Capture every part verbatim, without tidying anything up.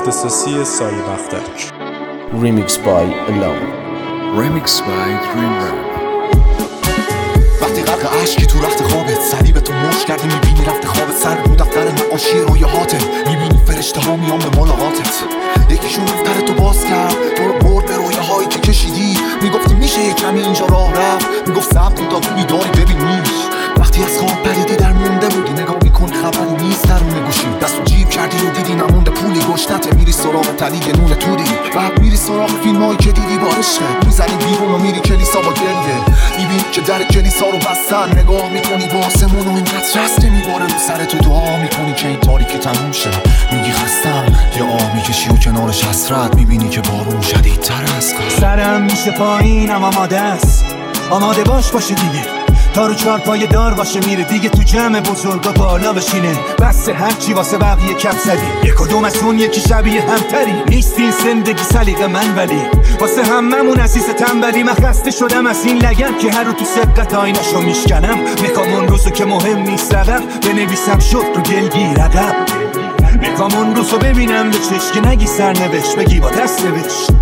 اختصاصی سایه بختک. Remix by Alone. Remix by Dream Rap. وقتی غرق عشقی تو رخت خوابت صلیب تو مشت کردی میبینی رفت خوابت سر رو دفتر نقاشی رویاهاته میبینی فرشته ها میان به ملاقاتت یکیشون دفتر تو باز کرد تو رو برد به رویاهایی که کشیدی میگفتی میشه یه کمی اینجا راه رفت میگفت صبر کن تا تو بیداری ببینیش وقتی از خواب پریدی در مونده بودی نگاه میکنی خبری نیست درون گوشی دستو جیب کردی و دیدی نمونده پولی گشتته میری سراغ تلیگ نون توری بعد میری سراغ فیلمایی که دیدی با عشقت میزنی بیرون و میری کلیسا با گریه میبینی که در کلیسا رو بستن نگاه میکنی با آسمون و اینقدر رسته میباره رو سر تو دعا میکنی که این تاریکی تموم شه میگی خستم یه آه میکشی و کنارش حسرت میبینی که بارون شدیدتر است سرم میشه پایینم آماده است آماده باش باشه دیگه تا رو چار پای دار باشه میره دیگه تو جمع بزرگا بالا بشینه بس هرچی واسه بقیه کپ زدی یک کدوم از اون یکی شبیه همتری نیست این زندگی سلیقه من ولی واسه هممون عزیز تنبلی من خسته شدم از این لگن که هر رو تو سبقت آینشو میشکنم میخوام اون روزو که مهم نیست رقم بنویسم شد رو گلگی رقم میخوام اون روزو ببینم به چشک نگی سرنوشت بگی با دست نوشت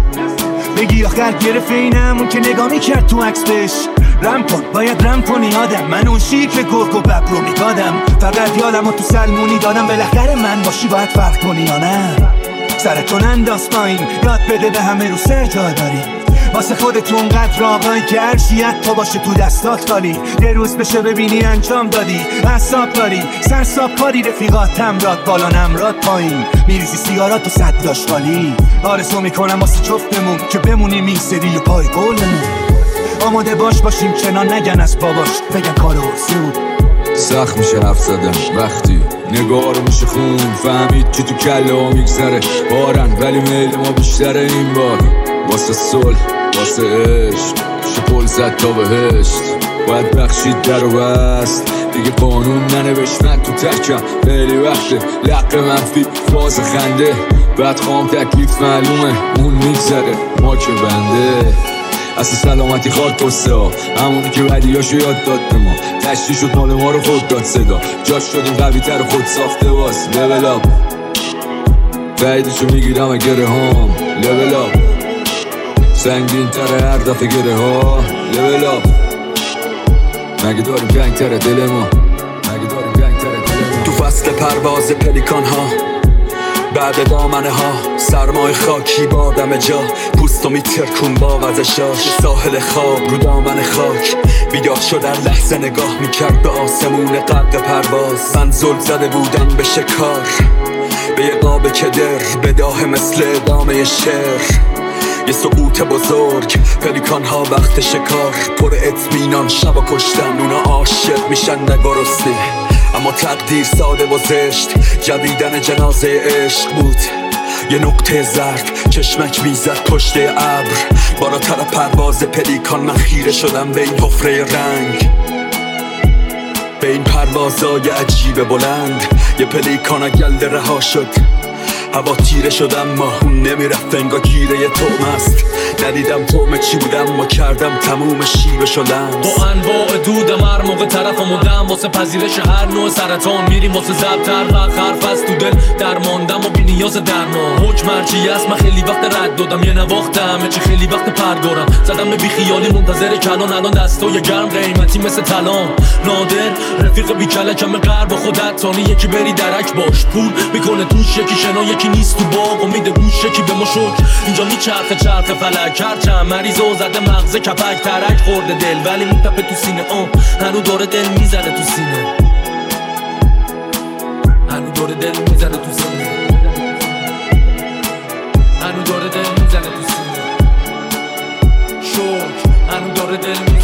بگی آخر گرفت اینم اون که نگاه میکرد تو عکس بهش رم کن باید رم کنی آدم من اون شیک گرگ و ببر رو میدادم فقط یادم و تو سلمونی دادم بالاخره من باشی باید فرق کنی یا نه سرتون انداز پایین یاد بده به همه رو سر جا داری واسه خودتون قدر آقایی که هرچیت تا باشه تو دستات خالی یه روز بشه ببینی انجام دادی اصاب داری سرساب پاری رفیقاتم راد بالا نمراد پایین میریزی سیارات و صد داشت خالی آرزو میکنم واسه جفتمون که بمونیم این سری و پای گلمون آماده باش باشیم چنان نگن از باباش بگن کارو زود سخت میشه حرف زدن وقتی نگاه رو میشه خون فهمید که تو کله ها میگذره بارن ولی میل ما بیشتره این بار واسه صلح واسه عشق میشه پل زد تا بهشت باید بخشید در و بست دیگه قانون ننوشت من تو ترکم خیلی وقته لق منفی فاز خنده بعد خام تکلیف معلومه اون میگذره ما که بنده اصلا سلامتی خواد پسته ها همونی که بدیاشو یاد داد به ما تشتی شد مال ما رو خود داد صدا جاش شدیم قوی تر خود ساخته باز لول اپ بعیدشو میگیرم گره هام لول اپ سنگین تره هر دفعه گره ها لول اپ مگه داریم جنگ تره دل ما مگه داریم جنگ تره دل ما تو فصل پرواز پلیکان ها بعد دامنه ها سرمای خاکی با دم جا پوستو میترکون با وزشاش ساحل خواب رو دامن خاک بیدار شدن لحظه نگاه میکرد به آسمون غرق پرواز من زل زده بودم به شکار به یه قاب کدر بداه مثل ادامه شعر یه سقوط بزرگ پلیکان ها وقت شکار پر اطمینان شب و کشتن اونا عاشق میشن نگرسنه اما تقدیر ساده و زشت جویدن جنازه عشق بود یه نقطه زرد چشمک میزد پشت ابر بالاتر پرواز پلیکان من خیره شدم به این حفره رنگ به این پروازای عجیب بلند یه پلیکان گلده رها شد هوا تیره شدم ما اون نمیرفت انگا گیره یه توم است ندیدم توم چی بودم ما کردم تموم شیوه شدم با انواع دودم هر موقع طرف موندم واسه پذیرش هر نوع سرطان میریم واسه زبطر و خرف از تو دل درماندم و بی نیاز درمان حکم هرچی هست من خیلی وقت رد دادم یه نواختم چه خیلی وقت پردارم زدم به بیخیالی منتظر کلان الان دستای گرم قیمتی مثل طلان نادر رفیق بی کلکم غرب خودت تانی یکی بری درک باش پول میکنه توش یکی شنا یکی نیست تو باغ امید گوش یکی به ما شکر اینجا میچرخه چرخ فلک هر چند مریض و زده مغز کپک ترک خورده دل ولی میتپه تو سینه آم هنو داره دل میزنه تو سینه هنو داره دل میزنه تو سینه هنو داره دل میزنه تو سینه شکر هنو داره دل میزنه